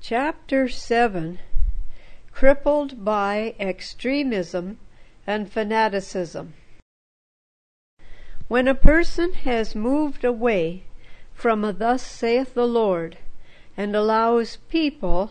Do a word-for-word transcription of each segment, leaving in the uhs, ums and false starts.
Chapter seven, Crippled by Extremism and Fanaticism. When a person has moved away from a "Thus saith the Lord," and allows people,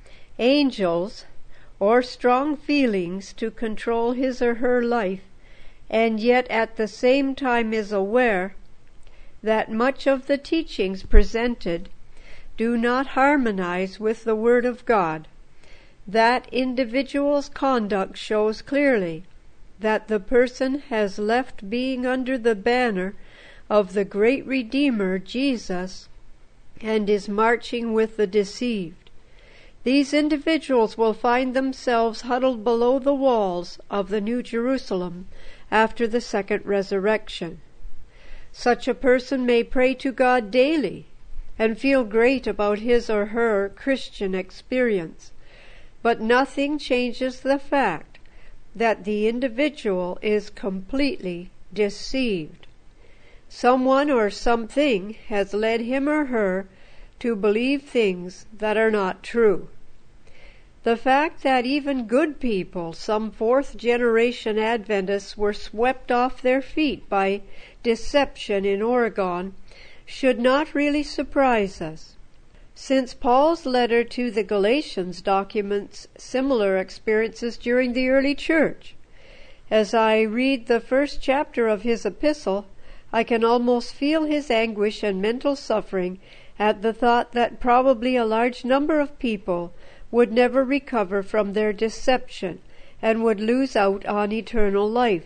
angels, or strong feelings to control his or her life, and yet at the same time is aware that much of the teachings presented do not harmonize with the Word of God, that individual's conduct shows clearly that the person has left being under the banner of the great Redeemer, Jesus, and is marching with the deceived. These individuals will find themselves huddled below the walls of the New Jerusalem after the second resurrection. Such a person may pray to God daily and feel great about his or her Christian experience, but nothing changes the fact that the individual is completely deceived. Someone or something has led him or her to believe things that are not true. The fact that even good people, some fourth-generation Adventists, were swept off their feet by deception in Oregon should not really surprise us, since Paul's letter to the Galatians documents similar experiences during the early church. As I read the first chapter of his epistle, I can almost feel his anguish and mental suffering at the thought that probably a large number of people would never recover from their deception and would lose out on eternal life.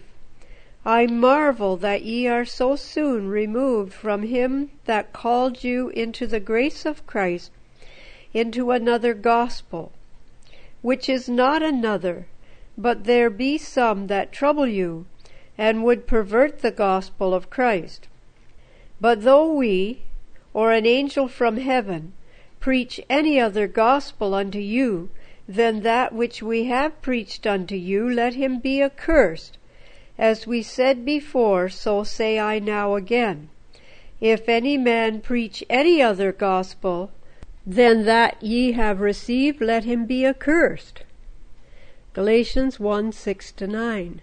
I marvel that ye are so soon removed from him that called you into the grace of Christ, into another gospel, which is not another, but there be some that trouble you, and would pervert the gospel of Christ. But though we, or an angel from heaven, preach any other gospel unto you than that which we have preached unto you, let him be accursed. As we said before, so say I now again. If any man preach any other gospel than that ye have received, let him be accursed. Galatians one, six to nine.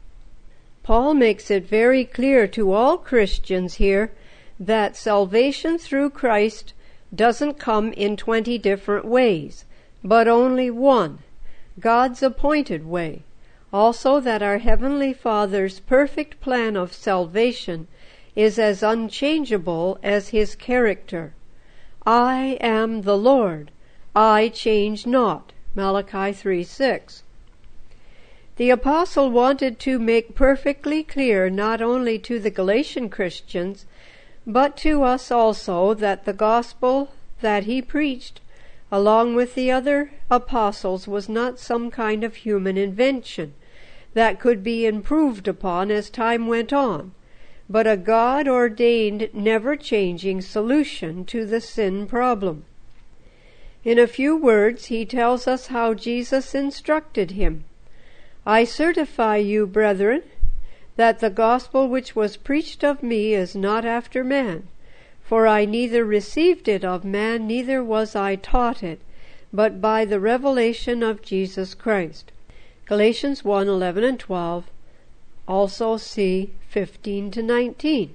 Paul makes it very clear to all Christians here that salvation through Christ doesn't come in twenty different ways, but only one, God's appointed way. Also that our Heavenly Father's perfect plan of salvation is as unchangeable as his character. I am the Lord, I change not. Malachi three six. The apostle wanted to make perfectly clear not only to the Galatian Christians, but to us also, that the gospel that he preached, along with the other apostles, was not some kind of human invention that could be improved upon as time went on, but a God-ordained, never-changing solution to the sin problem. In a few words, he tells us how Jesus instructed him. I certify you, brethren, that the gospel which was preached of me is not after man, for I neither received it of man, neither was I taught it, but by the revelation of Jesus Christ. Galatians one, eleven and twelve, also see fifteen to nineteen.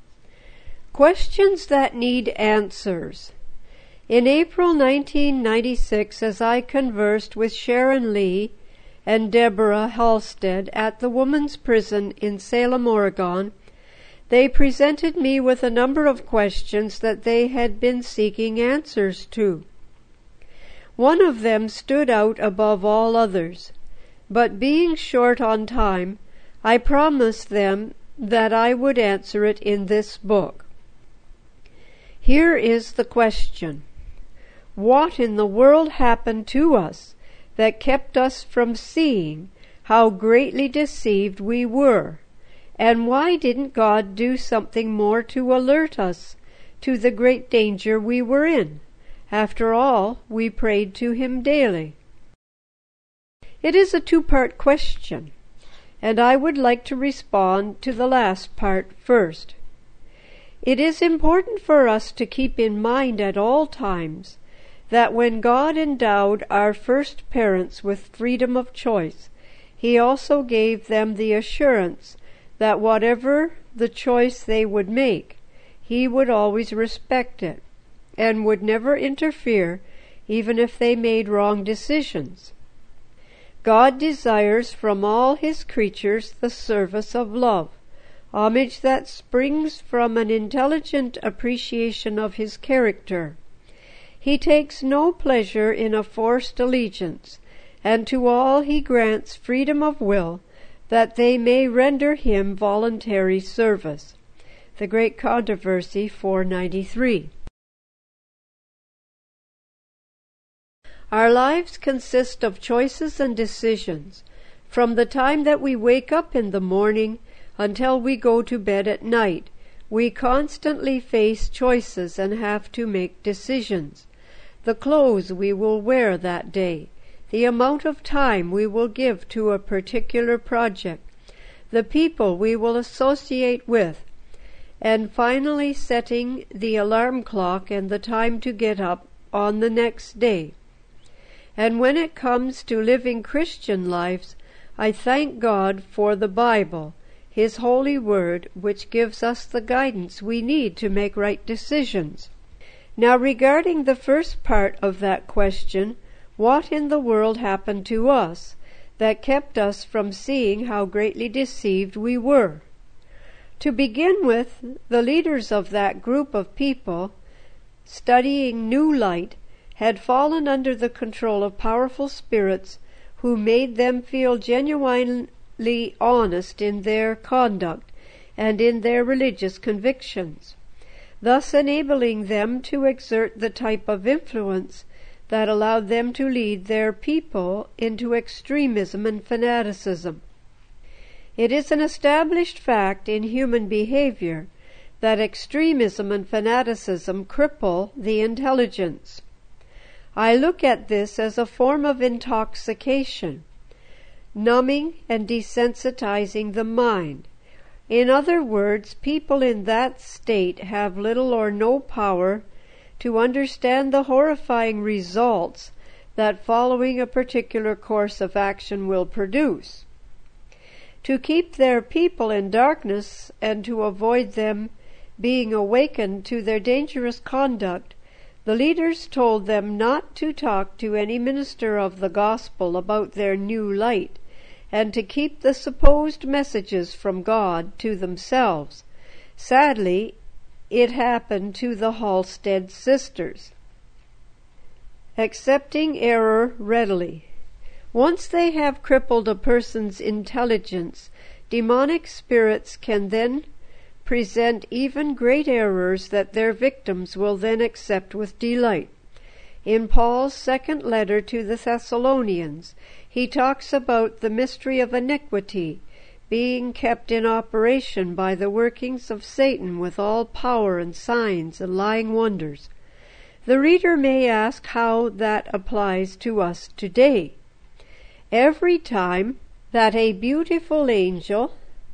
Questions that need answers. In April nineteen ninety-six, as I conversed with Sharon Lee and Deborah Halstead at the women's prison in Salem, Oregon, they presented me with a number of questions that they had been seeking answers to. One of them stood out above all others, but being short on time, I promised them that I would answer it in this book. Here is the question: what in the world happened to us that kept us from seeing how greatly deceived we were? And why didn't God do something more to alert us to the great danger we were in? After all, we prayed to him daily. It is a two-part question, and I would like to respond to the last part first. It is important for us to keep in mind at all times that when God endowed our first parents with freedom of choice, He also gave them the assurance that whatever the choice they would make, He would always respect it, and would never interfere even if they made wrong decisions. God desires from all His creatures the service of love, homage that springs from an intelligent appreciation of His character. He takes no pleasure in a forced allegiance, and to all He grants freedom of will, that they may render Him voluntary service. The Great Controversy, four ninety-three. Our lives consist of choices and decisions, from the time that we wake up in the morning until we go to bed at night. We constantly face choices and have to make decisions. The clothes we will wear that day, the amount of time we will give to a particular project, the people we will associate with, and finally setting the alarm clock and the time to get up on the next day. And when it comes to living Christian lives, I thank God for the Bible, His holy word, which gives us the guidance we need to make right decisions. Now, regarding the first part of that question, what in the world happened to us that kept us from seeing how greatly deceived we were? To begin with, the leaders of that group of people, studying New Light, had fallen under the control of powerful spirits who made them feel genuinely honest in their conduct and in their religious convictions, thus enabling them to exert the type of influence that allowed them to lead their people into extremism and fanaticism. It is an established fact in human behavior that extremism and fanaticism cripple the intelligence. I look at this as a form of intoxication, numbing and desensitizing the mind. In other words, people in that state have little or no power to understand the horrifying results that following a particular course of action will produce. To keep their people in darkness and to avoid them being awakened to their dangerous conduct, the leaders told them not to talk to any minister of the gospel about their new light, and to keep the supposed messages from God to themselves. Sadly, it happened to the Halstead sisters. Accepting error readily. Once they have crippled a person's intelligence, demonic spirits can then present even great errors that their victims will then accept with delight. In Paul's second letter to the Thessalonians, he talks about the mystery of iniquity being kept in operation by the workings of Satan with all power and signs and lying wonders. The reader may ask how that applies to us today. Every time that a beautiful angel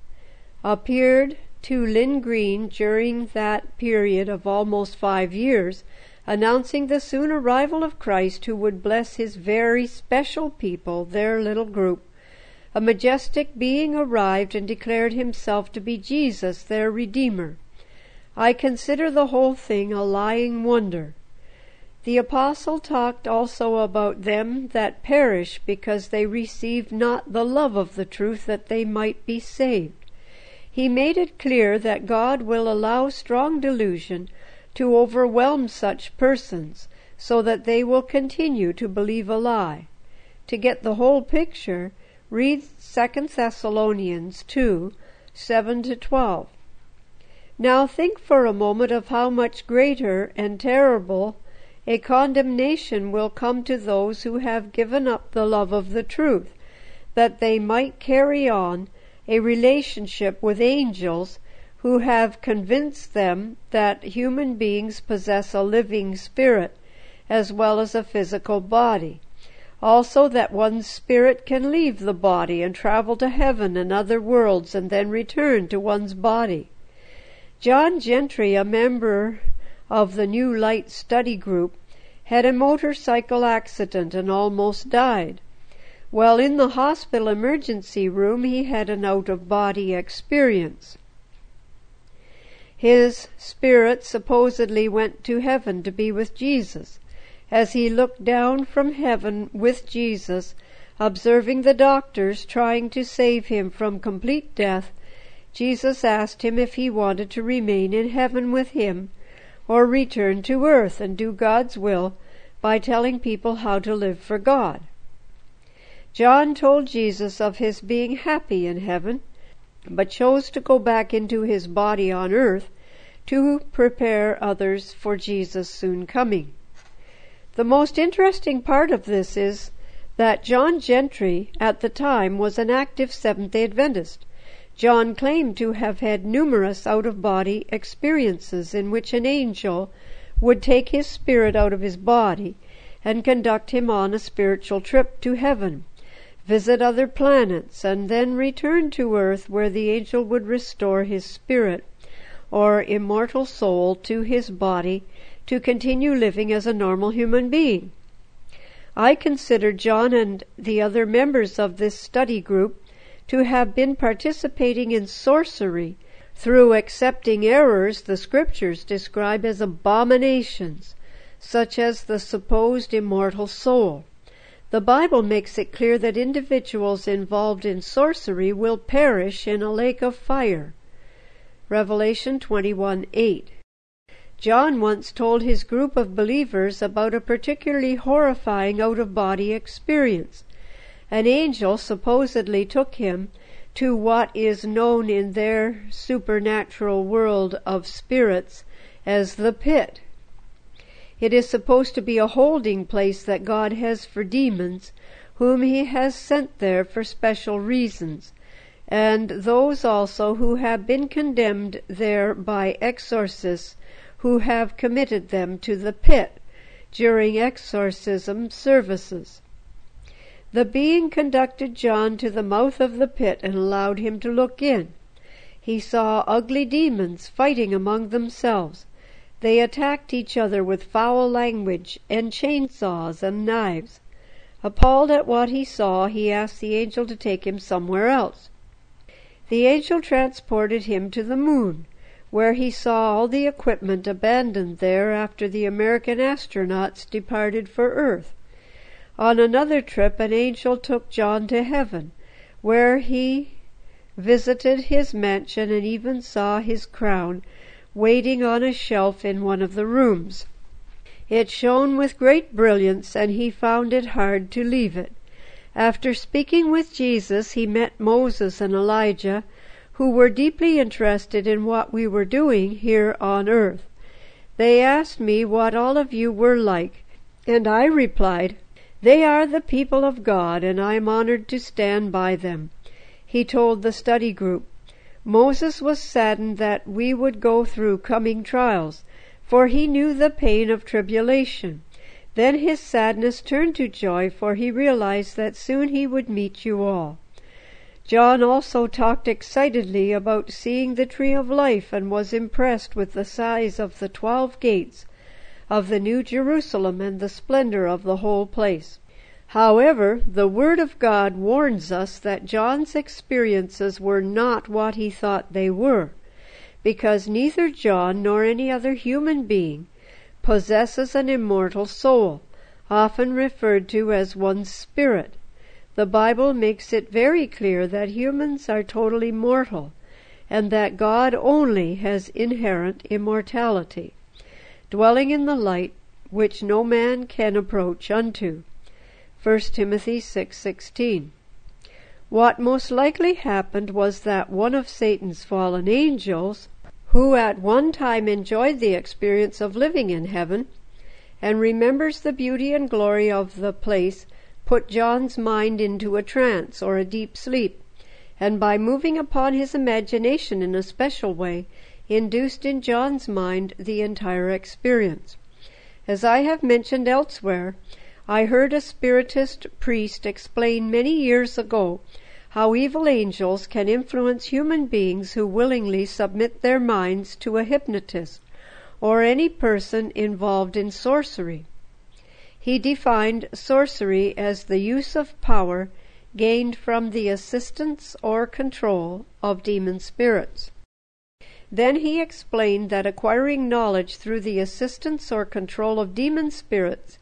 appeared to Lynn Green during that period of almost five years, announcing the soon arrival of Christ who would bless His very special people, their little group, a majestic being arrived and declared Himself to be Jesus, their Redeemer. I consider the whole thing a lying wonder. The apostle talked also about them that perish because they received not the love of the truth that they might be saved. He made it clear that God will allow strong delusion to overwhelm such persons so that they will continue to believe a lie. To get the whole picture, read Second Thessalonians two, seven to twelve. Now think for a moment of how much greater and terrible a condemnation will come to those who have given up the love of the truth, that they might carry on a relationship with angels who have convinced them that human beings possess a living spirit as well as a physical body. Also that one's spirit can leave the body and travel to heaven and other worlds and then return to one's body. John Gentry, a member of the New Light study group, had a motorcycle accident and almost died. While in the hospital emergency room, he had an out-of-body experience. His spirit supposedly went to heaven to be with Jesus. As he looked down from heaven with Jesus, observing the doctors trying to save him from complete death, Jesus asked him if he wanted to remain in heaven with him or return to earth and do God's will by telling people how to live for God. John told Jesus of his being happy in heaven, but chose to go back into his body on earth to prepare others for Jesus' soon coming. The most interesting part of this is that John Gentry at the time was an active Seventh-day Adventist. John claimed to have had numerous out-of-body experiences in which an angel would take his spirit out of his body and conduct him on a spiritual trip to heaven, visit other planets, and then return to earth, where the angel would restore his spirit or immortal soul to his body to continue living as a normal human being. I consider John and the other members of this study group to have been participating in sorcery through accepting errors the Scriptures describe as abominations, such as the supposed immortal soul. The Bible makes it clear that individuals involved in sorcery will perish in a lake of fire. Revelation twenty-one eight. John once told his group of believers about a particularly horrifying out-of-body experience. An angel supposedly took him to what is known in their supernatural world of spirits as the pit. It is supposed to be a holding place that God has for demons, whom he has sent there for special reasons, and those also who have been condemned there by exorcists who have committed them to the pit during exorcism services. The being conducted John to the mouth of the pit and allowed him to look in. He saw ugly demons fighting among themselves. They attacked each other with foul language and chainsaws and knives. Appalled at what he saw, he asked the angel to take him somewhere else. The angel transported him to the moon, where he saw all the equipment abandoned there after the American astronauts departed for Earth. On another trip, an angel took John to heaven, where he visited his mansion and even saw his crown waiting on a shelf in one of the rooms. It shone with great brilliance, and he found it hard to leave it. After speaking with Jesus, he met Moses and Elijah, who were deeply interested in what we were doing here on earth. They asked me what all of you were like, and I replied, "They are the people of God, and I am honored to stand by them." He told the study group, Moses was saddened that we would go through coming trials, for he knew the pain of tribulation. Then his sadness turned to joy, for he realized that soon he would meet you all. John also talked excitedly about seeing the tree of life and was impressed with the size of the twelve gates of the New Jerusalem and the splendor of the whole place. However, the Word of God warns us that John's experiences were not what he thought they were, because neither John nor any other human being possesses an immortal soul, often referred to as one's spirit. The Bible makes it very clear that humans are totally mortal, and that God only has inherent immortality, dwelling in the light which no man can approach unto. First Timothy six sixteen. What most likely happened was that one of Satan's fallen angels, who at one time enjoyed the experience of living in heaven and remembers the beauty and glory of the place, put John's mind into a trance or a deep sleep, and by moving upon his imagination in a special way, induced in John's mind the entire experience. As I have mentioned elsewhere, I heard a Spiritist priest explain many years ago how evil angels can influence human beings who willingly submit their minds to a hypnotist or any person involved in sorcery. He defined sorcery as the use of power gained from the assistance or control of demon spirits. Then he explained that acquiring knowledge through the assistance or control of demon spirits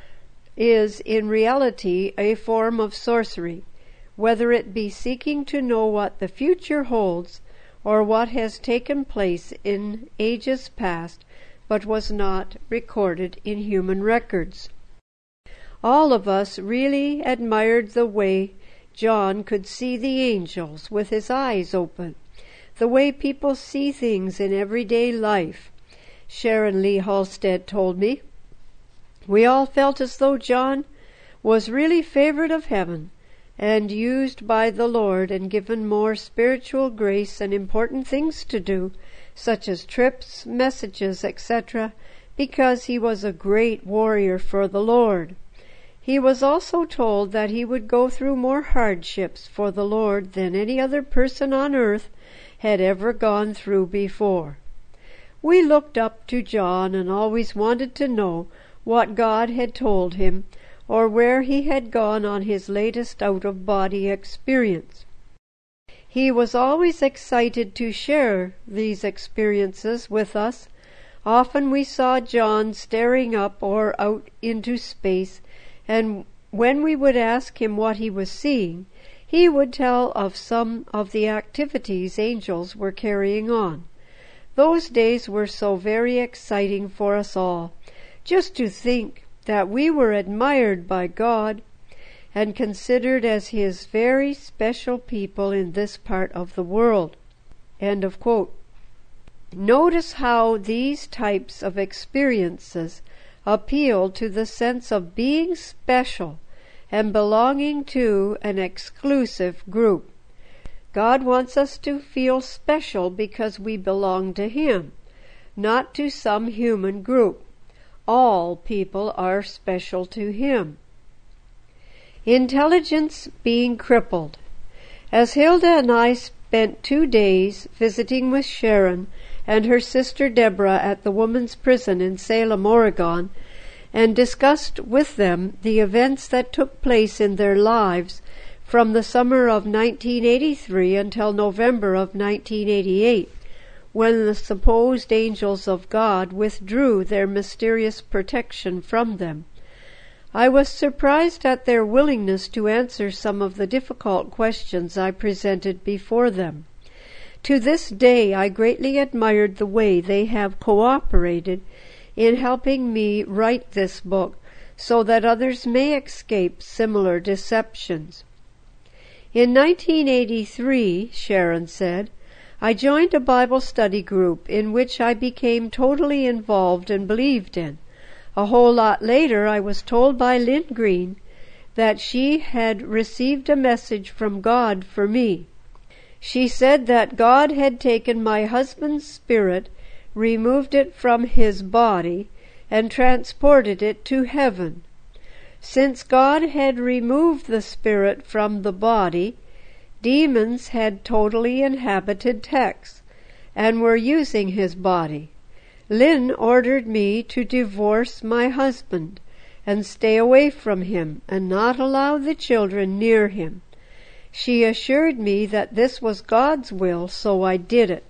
is in reality a form of sorcery, whether it be seeking to know what the future holds or what has taken place in ages past but was not recorded in human records. All of us really admired the way John could see the angels with his eyes open, the way people see things in everyday life. Sharon Lee Halstead told me, we all felt as though John was really favored of heaven and used by the Lord and given more spiritual grace and important things to do, such as trips, messages, et cetera, because he was a great warrior for the Lord. He was also told that he would go through more hardships for the Lord than any other person on earth had ever gone through before. We looked up to John and always wanted to know what God had told him or where he had gone on his latest out-of-body experience. He was always excited to share these experiences with us. Often we saw John staring up or out into space, and when we would ask him what he was seeing, he would tell of some of the activities angels were carrying on. Those days were so very exciting for us all, just to think that we were admired by God and considered as his very special people in this part of the world. End of quote. Notice how these types of experiences appeal to the sense of being special and belonging to an exclusive group. God wants us to feel special because we belong to him, not to some human group. All people are special to him. Intelligence being crippled. As Hilda and I spent two days visiting with Sharon and her sister Deborah at the women's prison in Salem, Oregon, and discussed with them the events that took place in their lives from the summer of nineteen eighty-three until November of nineteen eighty-eight, when the supposed angels of God withdrew their mysterious protection from them. I was surprised at their willingness to answer some of the difficult questions I presented before them. To this day, I greatly admired the way they have cooperated in helping me write this book so that others may escape similar deceptions. In nineteen eighty-three, Sharon said, I joined a Bible study group in which I became totally involved and believed in. A whole lot later, I was told by Lynn Green that she had received a message from God for me. She said that God had taken my husband's spirit, removed it from his body, and transported it to heaven. Since God had removed the spirit from the body, demons had totally inhabited Tex and were using his body. Lynn ordered me to divorce my husband and stay away from him and not allow the children near him. She assured me that this was God's will, so I did it.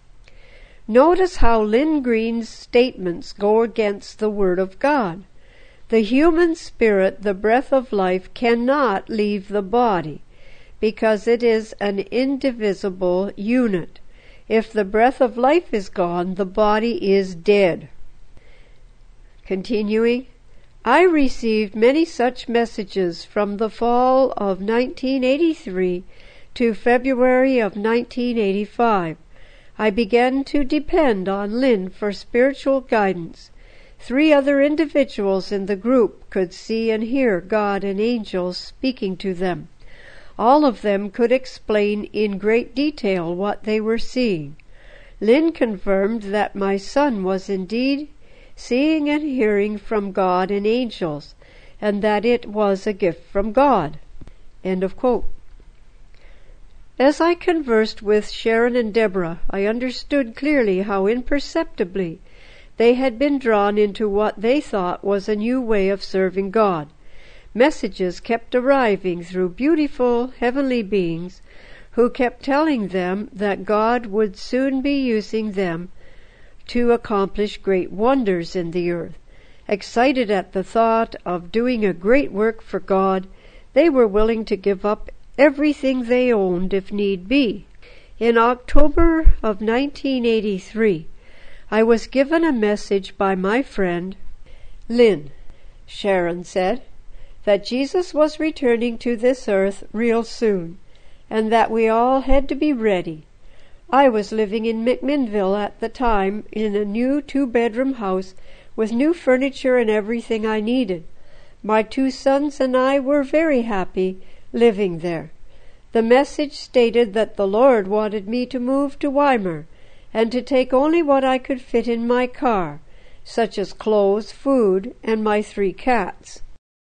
Notice how Lynn Green's statements go against the Word of God. The human spirit, the breath of life, cannot leave the body because it is an indivisible unit. If the breath of life is gone, the body is dead. Continuing, I received many such messages from the fall of nineteen eighty-three to February of nineteen eighty-five. I began to depend on Lynn for spiritual guidance. Three other individuals in the group could see and hear God and angels speaking to them. All of them could explain in great detail what they were seeing. Lynn confirmed that my son was indeed seeing and hearing from God and angels, and that it was a gift from God. End of quote. As I conversed with Sharon and Deborah, I understood clearly how imperceptibly they had been drawn into what they thought was a new way of serving God. Messages kept arriving through beautiful heavenly beings who kept telling them that God would soon be using them to accomplish great wonders in the earth. Excited at the thought of doing a great work for God, they were willing to give up everything they owned if need be. In October of nineteen eighty-three, I was given a message by my friend, Lynn. Sharon said that Jesus was returning to this earth real soon, and that we all had to be ready. I was living in McMinnville at the time in a new two-bedroom house with new furniture and everything I needed. My two sons and I were very happy living there. The message stated that the Lord wanted me to move to Weimar and to take only what I could fit in my car, such as clothes, food, and my three cats.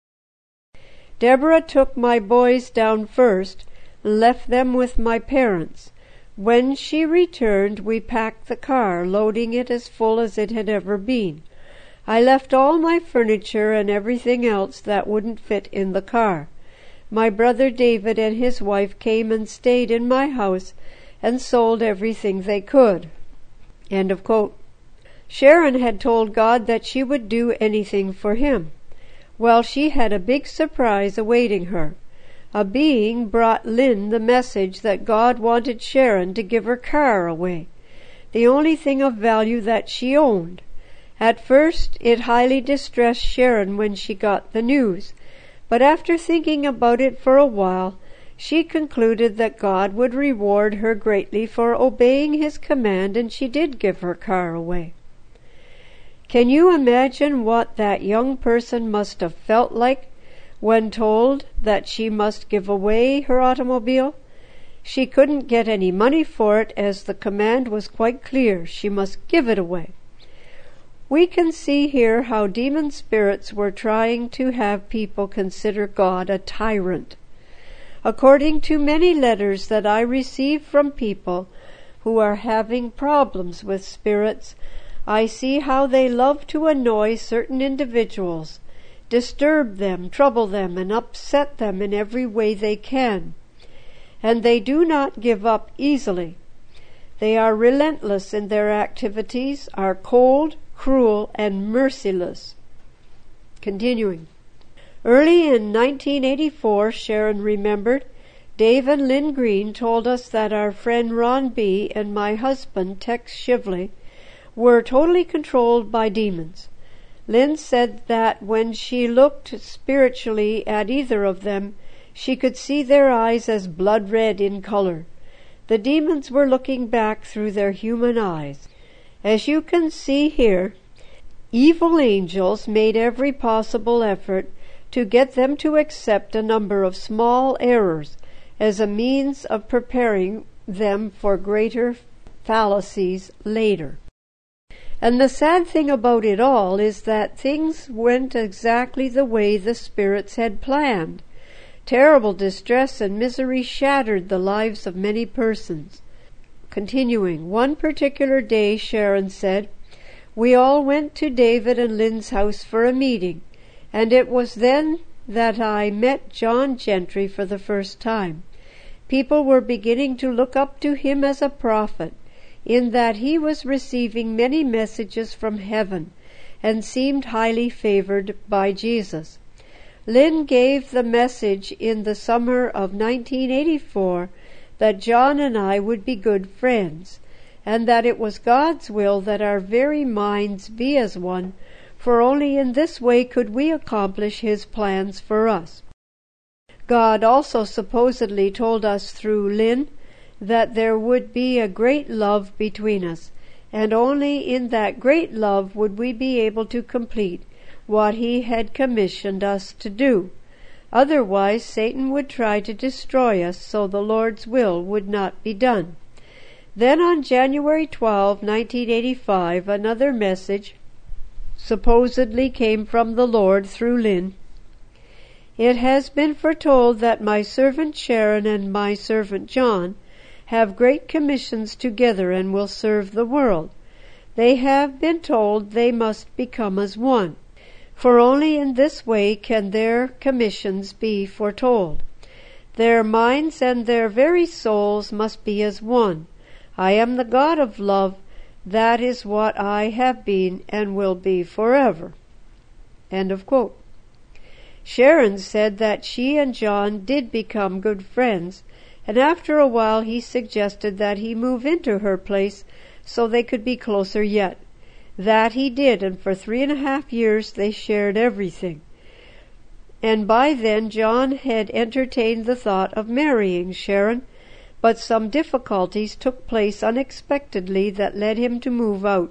Deborah took my boys down first and left them with my parents. When she returned, we packed the car, loading it as full as it had ever been. I left all my furniture and everything else that wouldn't fit in the car. My brother David and his wife came and stayed in my house and sold everything they could. End of quote. Sharon had told God that she would do anything for him. Well, she had a big surprise awaiting her. A being brought Lynn the message that God wanted Sharon to give her car away, the only thing of value that she owned. At first it highly distressed Sharon when she got the news, but after thinking about it for a while, she concluded that God would reward her greatly for obeying his command, and she did give her car away. Can you imagine what that young person must have felt like when told that she must give away her automobile? She couldn't get any money for it, as the command was quite clear. She must give it away. We can see here how demon spirits were trying to have people consider God a tyrant. According to many letters that I receive from people who are having problems with spirits, I see how they love to annoy certain individuals, disturb them, trouble them, and upset them in every way they can. And they do not give up easily. They are relentless in their activities, are cold, cruel, and merciless. Continuing. Early in nineteen eighty-four, Sharon remembered, Dave and Lynn Green told us that our friend Ron B. and my husband, Tex Shively, were totally controlled by demons. Lynn said that when she looked spiritually at either of them, she could see their eyes as blood red in color. The demons were looking back through their human eyes. As you can see here, evil angels made every possible effort to get them to accept a number of small errors as a means of preparing them for greater fallacies later. And the sad thing about it all is that things went exactly the way the spirits had planned. Terrible distress and misery shattered the lives of many persons. Continuing, one particular day, Sharon said, we all went to David and Lynn's house for a meeting, and it was then that I met John Gentry for the first time. People were beginning to look up to him as a prophet, in that he was receiving many messages from heaven and seemed highly favored by Jesus. Lynn gave the message in the summer of nineteen eighty-four that John and I would be good friends, and that it was God's will that our very minds be as one, for only in this way could we accomplish his plans for us. God also supposedly told us through Lynn that there would be a great love between us, and only in that great love would we be able to complete what he had commissioned us to do. Otherwise, Satan would try to destroy us, so the Lord's will would not be done. Then on January twelfth, nineteen eighty-five, another message supposedly came from the Lord through Lynn. It has been foretold that my servant Sharon and my servant John have great commissions together and will serve the world. they have been told they must become as one, for only in this way can their commissions be foretold. Their minds and their very souls must be as one. I am the God of love. That is what I have been and will be forever. End of quote. Sharon said that she and John did become good friends, and after a while he suggested that he move into her place so they could be closer yet. That he did, and for three and a half years they shared everything. And by then John had entertained the thought of marrying Sharon, but some difficulties took place unexpectedly that led him to move out.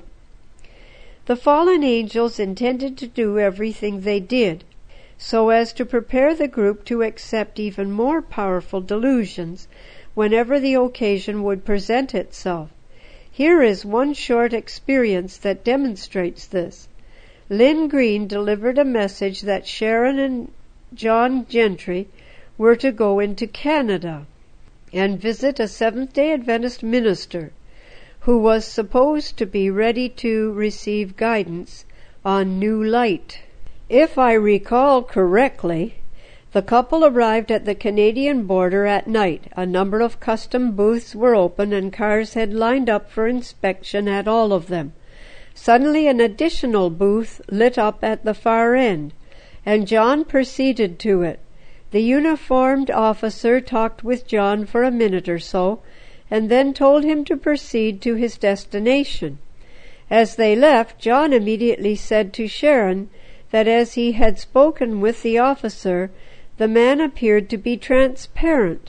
The fallen angels intended to do everything they did, so as to prepare the group to accept even more powerful delusions whenever the occasion would present itself. Here is one short experience that demonstrates this. Lynn Green delivered a message that Sharon and John Gentry were to go into Canada and visit a Seventh-day Adventist minister who was supposed to be ready to receive guidance on new light. If I recall correctly, the couple arrived at the Canadian border at night. A number of custom booths were open and cars had lined up for inspection at all of them. Suddenly an additional booth lit up at the far end, and John proceeded to it. The uniformed officer talked with John for a minute or so, and then told him to proceed to his destination. As they left, John immediately said to Sharon that as he had spoken with the officer, the man appeared to be transparent.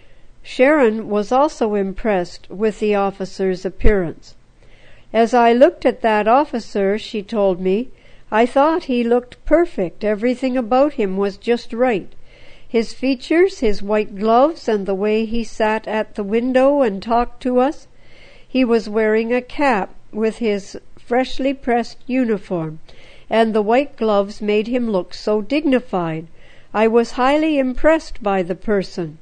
Sharon was also impressed with the officer's appearance. As I looked at that officer, she told me, I thought he looked perfect. Everything about him was just right. His features, his white gloves, and the way he sat at the window and talked to us. He was wearing a cap with his freshly pressed uniform, and the white gloves made him look so dignified. I was highly impressed by the person.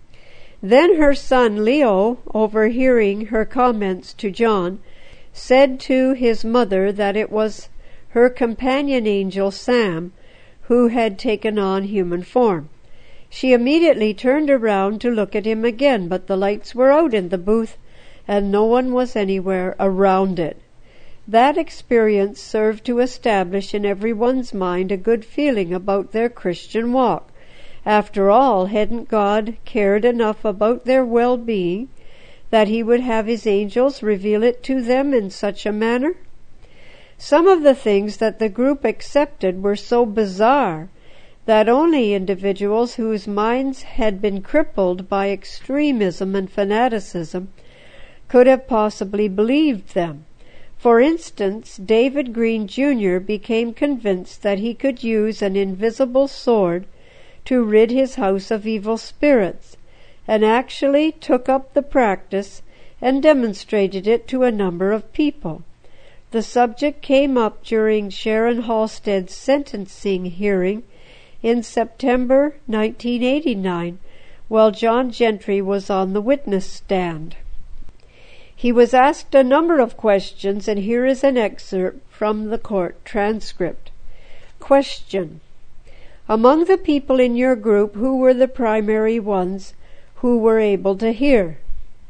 Then her son Leo, overhearing her comments to John, said to his mother that it was her companion angel Sam who had taken on human form. She immediately turned around to look at him again, but the lights were out in the booth and no one was anywhere around it. That experience served to establish in everyone's mind a good feeling about their Christian walk. After all, hadn't God cared enough about their well-being that he would have his angels reveal it to them in such a manner? Some of the things that the group accepted were so bizarre that only individuals whose minds had been crippled by extremism and fanaticism could have possibly believed them. For instance, David Green Junior became convinced that he could use an invisible sword to rid his house of evil spirits, and actually took up the practice and demonstrated it to a number of people. The subject came up during Sharon Halstead's sentencing hearing in September nineteen eighty-nine, while John Gentry was on the witness stand. He was asked a number of questions, and here is an excerpt from the court transcript. Question: among the people in your group, who were the primary ones who were able to hear?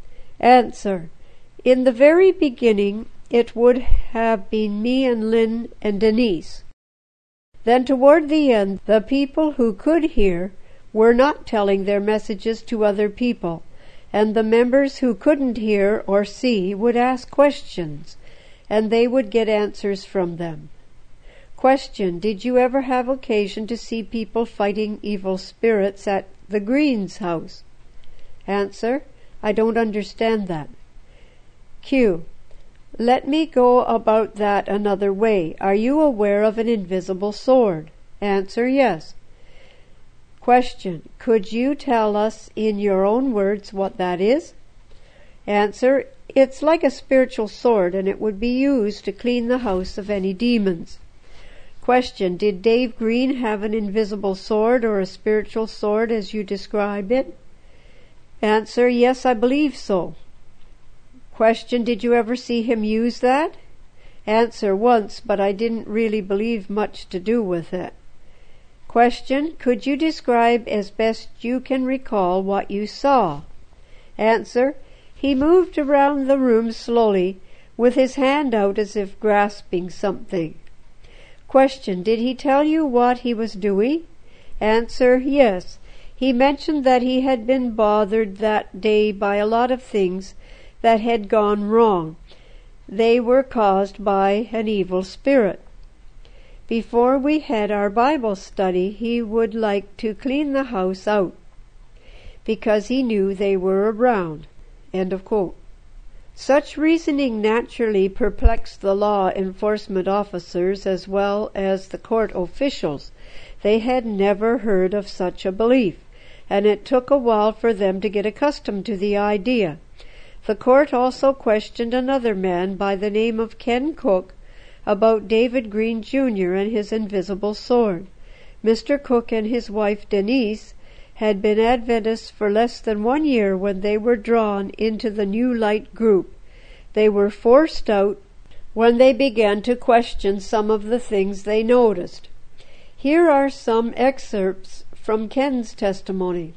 Answer: in the very beginning, it would have been me and Lynn and Denise. Then toward the end, the people who could hear were not telling their messages to other people, and the members who couldn't hear or see would ask questions, and they would get answers from them. Question: did you ever have occasion to see people fighting evil spirits at the Greens' house? Answer: I don't understand that. Q: let me go about that another way. Are you aware of an invisible sword? Answer: yes. Question: could you tell us in your own words what that is? Answer: it's like a spiritual sword, and it would be used to clean the house of any demons. Question: did Dave Green have an invisible sword or a spiritual sword as you describe it? Answer: yes, I believe so. Question: did you ever see him use that? Answer: once, but I didn't really believe much to do with it. Question: could you describe as best you can recall what you saw? Answer: he moved around the room slowly, with his hand out as if grasping something. Question: did he tell you what he was doing? Answer: yes. He mentioned that he had been bothered that day by a lot of things that had gone wrong. They were caused by an evil spirit. Before we had our Bible study, he would like to clean the house out because he knew they were around. End of quote. Such reasoning naturally perplexed the law enforcement officers as well as the court officials. They had never heard of such a belief, and it took a while for them to get accustomed to the idea. The court also questioned another man by the name of Ken Cook about David Green Junior and his invisible sword. Mister Cook and his wife Denise had been Adventists for less than one year when they were drawn into the New Light group. They were forced out when they began to question some of the things they noticed. Here are some excerpts from Ken's testimony.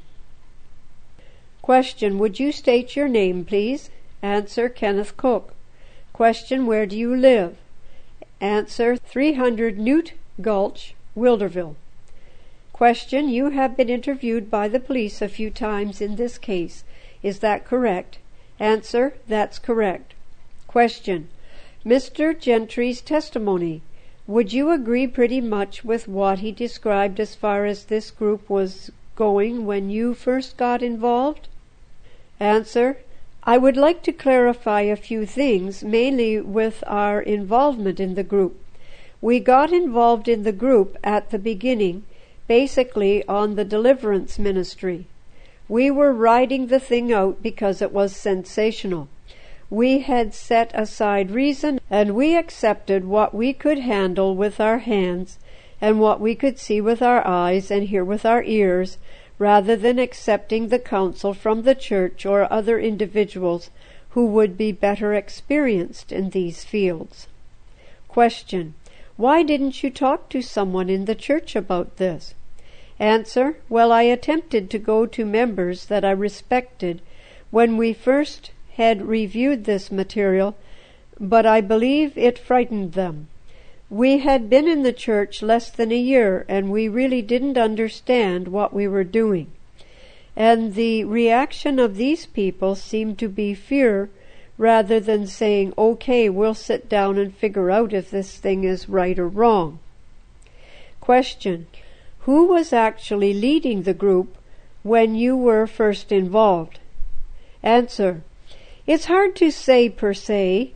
Question: would you state your name, please? Answer: Kenneth Cook. Question: where do you live? Answer: three hundred Newt Gulch, Wilderville. Question: you have been interviewed by the police a few times in this case. Is that correct? Answer: that's correct. Question: Mister Gentry's testimony. Would you agree pretty much with what he described as far as this group was going when you first got involved? Answer: I would like to clarify a few things, mainly with our involvement in the group. We got involved in the group at the beginning, basically on the deliverance ministry. We were riding the thing out because it was sensational. We had set aside reason, and we accepted what we could handle with our hands and what we could see with our eyes and hear with our ears, rather than accepting the counsel from the church or other individuals who would be better experienced in these fields. Question: why didn't you talk to someone in the church about this? Answer: well, I attempted to go to members that I respected when we first had reviewed this material, but I believe it frightened them. We had been in the church less than a year, and we really didn't understand what we were doing. And the reaction of these people seemed to be fear rather than saying, okay, we'll sit down and figure out if this thing is right or wrong. Question: who was actually leading the group when you were first involved? Answer: it's hard to say per se.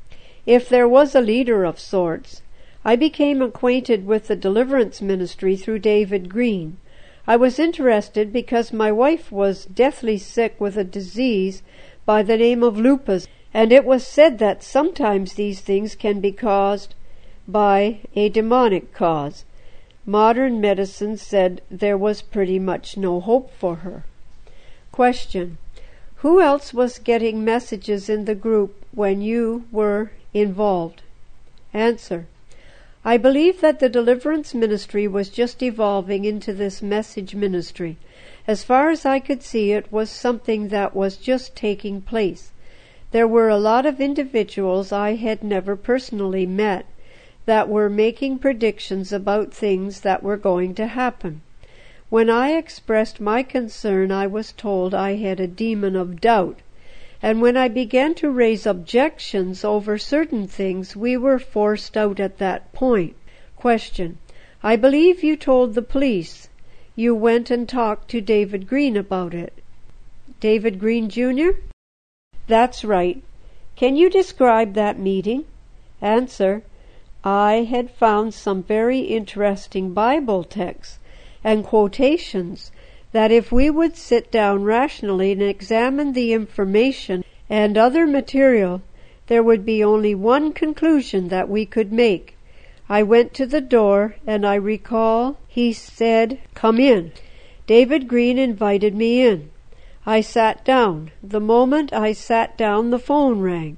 If there was a leader of sorts. I became acquainted with the deliverance ministry through David Green. I was interested because my wife was deathly sick with a disease by the name of lupus, and it was said that sometimes these things can be caused by a demonic cause. Modern medicine said there was pretty much no hope for her. Question: who else was getting messages in the group when you were involved? Answer: I believe that the deliverance ministry was just evolving into this message ministry. As far as I could see, it was something that was just taking place. There were a lot of individuals I had never personally met that were making predictions about things that were going to happen. When I expressed my concern, I was told I had a demon of doubt, and when I began to raise objections over certain things, we were forced out at that point. Question: I believe you told the police you went and talked to David Green about it. David Green Junior? That's right. Can you describe that meeting? Answer: I had found some very interesting Bible texts and quotations that if we would sit down rationally and examine the information and other material, there would be only one conclusion that we could make. I went to the door, and I recall he said, "Come in." David Green invited me in. I sat down. The moment I sat down, the phone rang.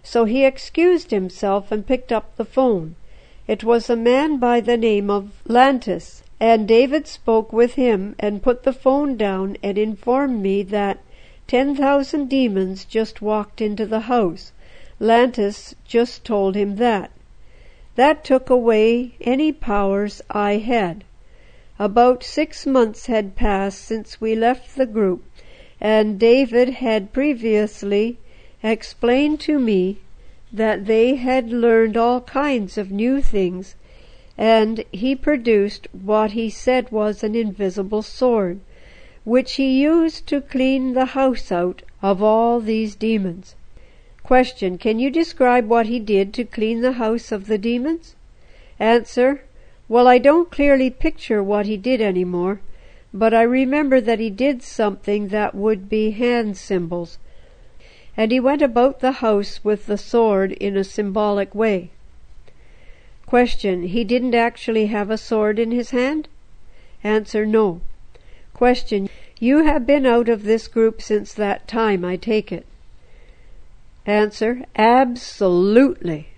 So he excused himself and picked up the phone. It was a man by the name of Lantis, and David spoke with him and put the phone down and informed me that ten thousand demons just walked into the house. Lantis just told him that. That took away any powers I had. About six months had passed since we left the group, and David had previously explained to me that they had learned all kinds of new things, and he produced what he said was an invisible sword, which he used to clean the house out of all these demons. Question: Can you describe what he did to clean the house of the demons? Answer: Well, I don't clearly picture what he did anymore, but I remember that he did something that would be hand symbols, and he went about the house with the sword in a symbolic way. Question: He didn't actually have a sword in his hand? Answer: No. Question: You have been out of this group since that time, I take it? Answer: Absolutely.